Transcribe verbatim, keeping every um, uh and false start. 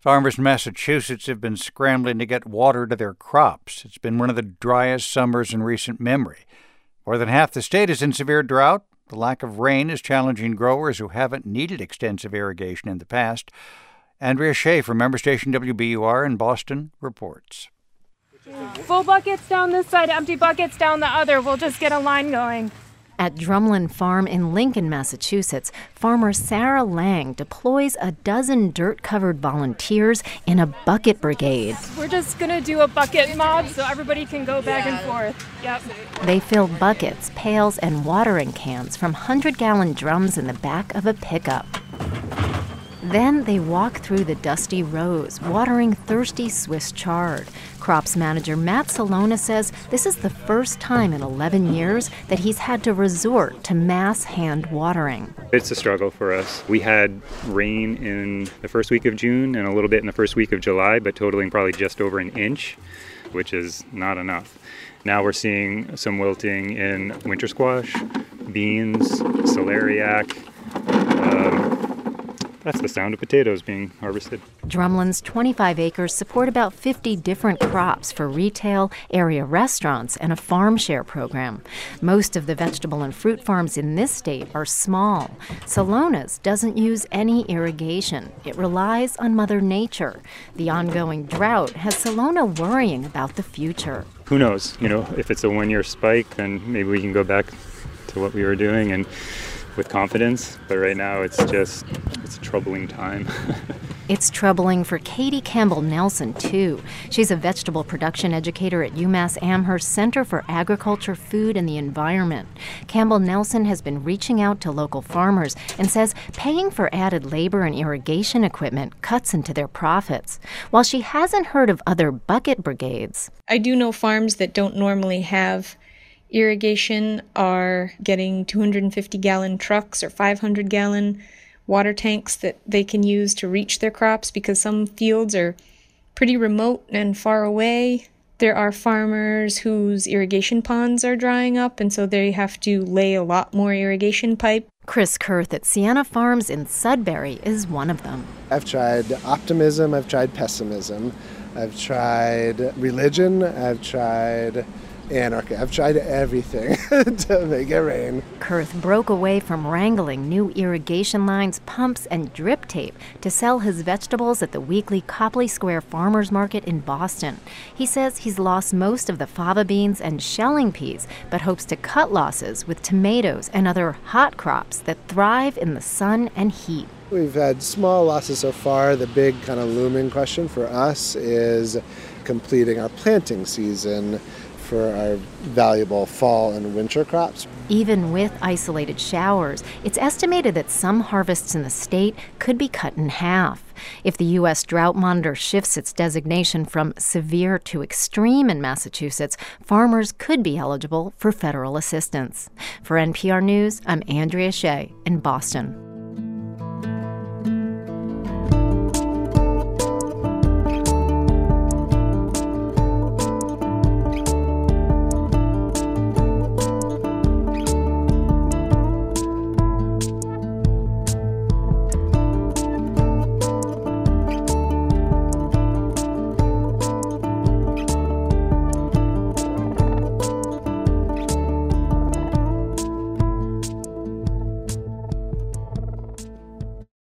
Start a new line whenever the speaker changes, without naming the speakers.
Farmers in Massachusetts have been scrambling to get water to their crops. It's been one of the driest summers in recent memory. More than half the state is in severe drought. The lack of rain is challenging growers who haven't needed extensive irrigation in the past. Andrea Shea from member station W B U R in Boston reports.
Full buckets down this side, empty buckets down the other. We'll just get a line going.
At Drumlin Farm in Lincoln, Massachusetts, farmer Sarah Lang deploys a dozen dirt-covered volunteers in a bucket brigade.
We're just going to do a bucket mob so everybody can go back and forth. Yep.
They fill buckets, pails, and watering cans from hundred-gallon drums in the back of a pickup. Then they walk through the dusty rows, watering thirsty Swiss chard. Crops manager Matt Salona says this is the first time in eleven years that he's had to resort to mass hand watering.
It's a struggle for us. We had rain in the first week of June and a little bit in the first week of July, but totaling probably just over an inch, which is not enough. Now we're seeing some wilting in winter squash, beans, celeriac. Um, That's the sound of potatoes being harvested.
Drumlin's twenty-five acres support about fifty different crops for retail, area restaurants, and a farm share program. Most of the vegetable and fruit farms in this state are small. Salona's doesn't use any irrigation. It relies on Mother Nature. The ongoing drought has Salona worrying about the future.
Who knows? You know, if it's a one-year spike, then maybe we can go back to what we were doing and with confidence, but right now it's just, it's a troubling time.
It's troubling for Katie Campbell Nelson, too. She's a vegetable production educator at UMass Amherst Center for Agriculture, Food, and the Environment. Campbell Nelson has been reaching out to local farmers and says paying for added labor and irrigation equipment cuts into their profits. While she hasn't heard of other bucket brigades,
I do know farms that don't normally have irrigation are getting two hundred fifty gallon trucks or five hundred gallon water tanks that they can use to reach their crops because some fields are pretty remote and far away. There are farmers whose irrigation ponds are drying up, and so they have to lay a lot more irrigation pipe.
Chris Kurth at Sienna Farms in Sudbury is one of them.
I've tried optimism, I've tried pessimism, I've tried religion, I've tried anarchy. I've tried everything to make it rain.
Kurth broke away from wrangling new irrigation lines, pumps, and drip tape to sell his vegetables at the weekly Copley Square Farmers Market in Boston. He says he's lost most of the fava beans and shelling peas, but hopes to cut losses with tomatoes and other hot crops that thrive in the sun and heat.
We've had small losses so far. The big kind of looming question for us is completing our planting season for our valuable fall and winter crops.
Even with isolated showers, it's estimated that some harvests in the state could be cut in half. If the U S Drought Monitor shifts its designation from severe to extreme in Massachusetts, farmers could be eligible for federal assistance. For N P R News, I'm Andrea Shea in Boston.